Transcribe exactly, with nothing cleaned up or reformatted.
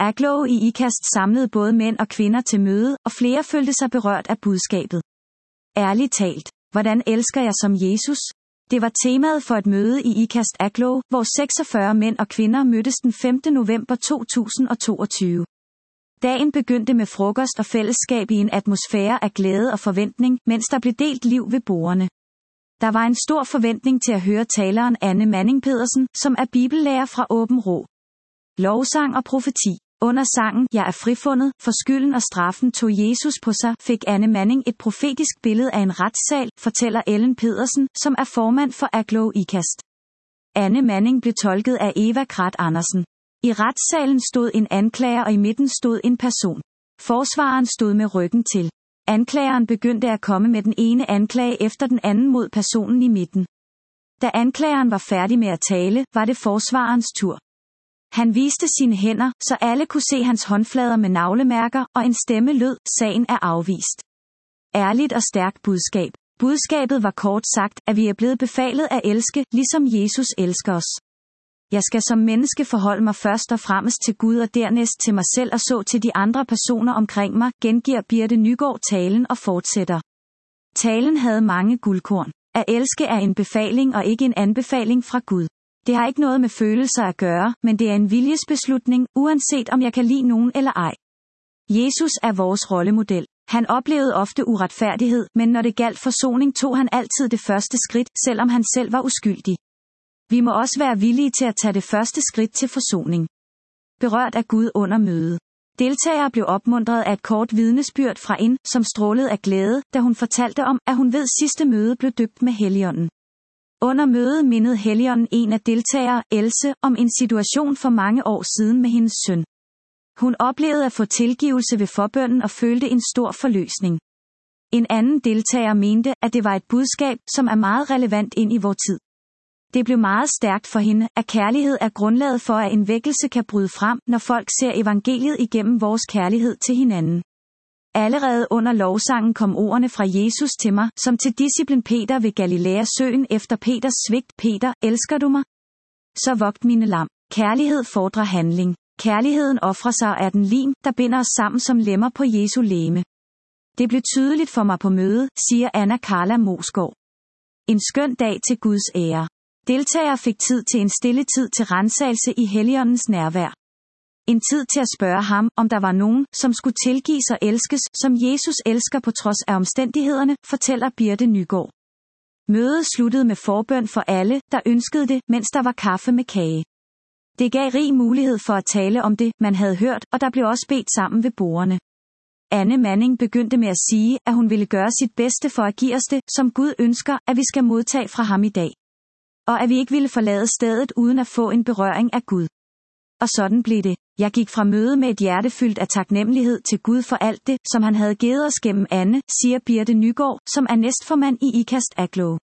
Aglow i Ikast samlede både mænd og kvinder til møde, og flere følte sig berørt af budskabet. Ærligt talt, hvordan elsker jeg som Jesus? Det var temaet for et møde i Ikast Aglow, hvor seksogfyrre mænd og kvinder mødtes den femte november to tusind og toogtyve. Dagen begyndte med frokost og fællesskab i en atmosfære af glæde og forventning, mens der blev delt liv ved bordene. Der var en stor forventning til at høre taleren Anne Manning Pedersen, som er bibellærer fra Åben Rå. Lovsang og profeti. Under sangen Jeg er frifundet, for skylden og straffen tog Jesus på sig, fik Anne Manning et profetisk billede af en retssal, fortæller Ellen Pedersen, som er formand for Aglow Ikast. Anne Manning blev tolket af Eva Krat Andersen. I retssalen stod en anklager, og i midten stod en person. Forsvareren stod med ryggen til. Anklageren begyndte at komme med den ene anklage efter den anden mod personen i midten. Da anklageren var færdig med at tale, var det forsvarerens tur. Han viste sine hænder, så alle kunne se hans håndflader med navlemærker, og en stemme lød, sagen er afvist. Ærligt og stærkt budskab. Budskabet var kort sagt, at vi er blevet befalet at elske, ligesom Jesus elsker os. Jeg skal som menneske forholde mig først og fremmest til Gud og dernæst til mig selv og så til de andre personer omkring mig, gengiver Birte Nygaard talen og fortsætter. Talen havde mange guldkorn. At elske er en befaling og ikke en anbefaling fra Gud. Det har ikke noget med følelser at gøre, men det er en viljesbeslutning, uanset om jeg kan lide nogen eller ej. Jesus er vores rollemodel. Han oplevede ofte uretfærdighed, men når det galt forsoning, tog han altid det første skridt, selvom han selv var uskyldig. Vi må også være villige til at tage det første skridt til forsoning. Berørt af Gud under mødet. Deltagere blev opmuntret af et kort vidnesbyrd fra en, som strålede af glæde, da hun fortalte om, at hun ved sidste møde blev døbt med Helligånden. Under mødet mindede Helligånden en af deltagere, Else, om en situation for mange år siden med hendes søn. Hun oplevede at få tilgivelse ved forbønnen og følte en stor forløsning. En anden deltager mente, at det var et budskab, som er meget relevant ind i vor tid. Det blev meget stærkt for hende, at kærlighed er grundlaget for, at en vækkelse kan bryde frem, når folk ser evangeliet igennem vores kærlighed til hinanden. Allerede under lovsangen kom ordene fra Jesus til mig, som til disciplen Peter ved Galilæasøen efter Peters svigt. Peter, elsker du mig? Så vogt mine lam. Kærlighed fordrer handling. Kærligheden ofrer sig og er den lim, der binder os sammen som lemmer på Jesu legeme. Det blev tydeligt for mig på mødet, siger Anna Carla Mosgaard. En skøn dag til Guds ære. Deltagere fik tid til en stille tid til ransagelse i Helligåndens nærvær. En tid til at spørge ham, om der var nogen, som skulle tilgives og elskes, som Jesus elsker på trods af omstændighederne, fortæller Birte Nygaard. Mødet sluttede med forbøn for alle, der ønskede det, mens der var kaffe med kage. Det gav rig mulighed for at tale om det, man havde hørt, og der blev også bedt sammen ved bordene. Anne Manning begyndte med at sige, at hun ville gøre sit bedste for at give os det, som Gud ønsker, at vi skal modtage fra ham i dag. Og at vi ikke ville forlade stedet uden at få en berøring af Gud. Og sådan blev det. Jeg gik fra møde med et hjerte fyldt af taknemmelighed til Gud for alt det, som han havde givet os gennem Anne, siger Birte Nygaard, som er næstformand i Ikast Aglow.